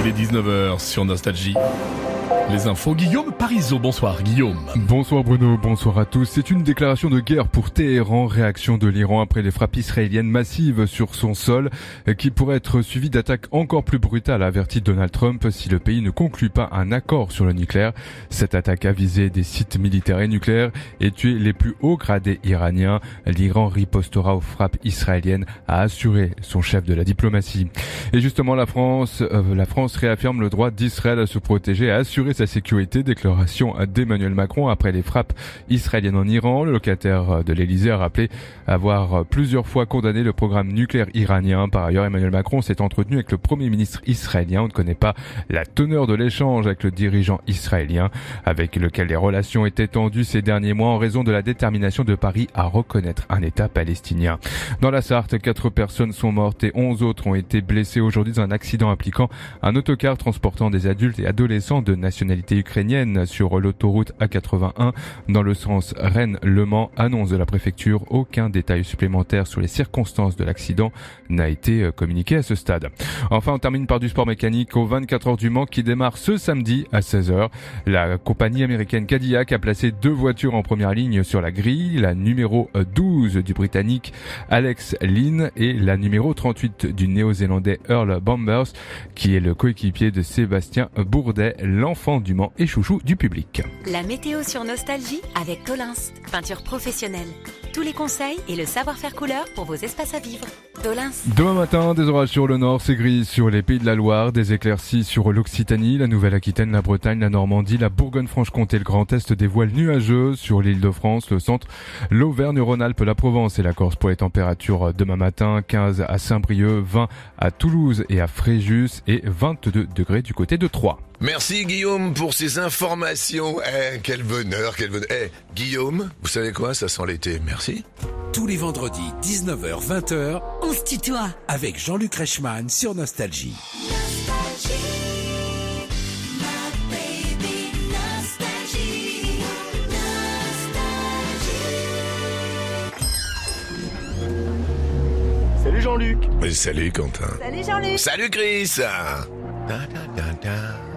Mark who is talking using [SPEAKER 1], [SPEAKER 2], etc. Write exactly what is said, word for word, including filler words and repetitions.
[SPEAKER 1] Il est dix-neuf heures sur Nostalgie. Les infos, Guillaume Parisot. Bonsoir Guillaume.
[SPEAKER 2] Bonsoir Bruno, bonsoir à tous. C'est une déclaration de guerre pour Téhéran, réaction de l'Iran après les frappes israéliennes massives sur son sol, qui pourrait être suivie d'attaques encore plus brutales, a averti Donald Trump si le pays ne conclut pas un accord sur le nucléaire. Cette attaque a visé des sites militaires et nucléaires et tué les plus hauts gradés iraniens. L'Iran ripostera aux frappes israéliennes, a assuré son chef de la diplomatie. Et justement, la France, euh, la France réaffirme le droit d'Israël à se protéger et à assurer sa sécurité. Déclaration d'Emmanuel Macron après les frappes israéliennes en Iran. Le locataire de l'Elysée a rappelé avoir plusieurs fois condamné le programme nucléaire iranien. Par ailleurs, Emmanuel Macron s'est entretenu avec le premier ministre israélien. On ne connaît pas la teneur de l'échange avec le dirigeant israélien, avec lequel les relations étaient tendues ces derniers mois en raison de la détermination de Paris à reconnaître un État palestinien. Dans la Sarthe, quatre personnes sont mortes et onze autres ont été blessées aujourd'hui dans un accident impliquant un autocar transportant des adultes et adolescents de nationalité ukrainienne sur l'autoroute A quatre-vingt-un dans le sens Rennes-Le Mans, annonce de la préfecture. Aucun détail supplémentaire sur les circonstances de l'accident n'a été communiqué à ce stade. Enfin, on termine par du sport mécanique aux vingt-quatre heures du Mans qui démarre ce samedi à seize heures. La compagnie américaine Cadillac a placé deux voitures en première ligne sur la grille, la numéro douze du Britannique Alex Lynn et la numéro trente-huit du Néo-Zélandais Earl Bamber, qui est le coéquipier de Sébastien Bourdet, l'enfant du Mans et chouchou du public.
[SPEAKER 3] La météo sur Nostalgie avec Tolins, peinture professionnelle. Tous les conseils et le savoir-faire couleur pour vos espaces à vivre. Tolins.
[SPEAKER 2] Demain matin, des orages sur le nord, c'est gris sur les Pays de la Loire, des éclaircies sur l'Occitanie, la Nouvelle-Aquitaine, la Bretagne, la Normandie, la Bourgogne-Franche-Comté, le Grand Est, des voiles nuageux sur l'Île-de-France, le centre, l'Auvergne-Rhône-Alpes, la Provence et la Corse pour les températures demain matin, quinze à Saint-Brieuc, vingt à Toulouse et à Fréjus et vingt-deux degrés du côté de Troyes.
[SPEAKER 4] Merci Guillaume pour ces informations. Eh, quel bonheur, quel bonheur. Eh, Guillaume, vous savez quoi, ça sent l'été. Merci.
[SPEAKER 5] Tous les vendredis, dix-neuf heures vingt heures,
[SPEAKER 3] On se tutoie
[SPEAKER 5] avec Jean-Luc Reichmann sur Nostalgie.
[SPEAKER 3] Nostalgie, my baby, nostalgie, nostalgie.
[SPEAKER 1] Salut Jean-Luc.
[SPEAKER 4] Mais salut Quentin.
[SPEAKER 3] Salut Jean-Luc.
[SPEAKER 4] Salut Chris. Ta, ta, ta, ta.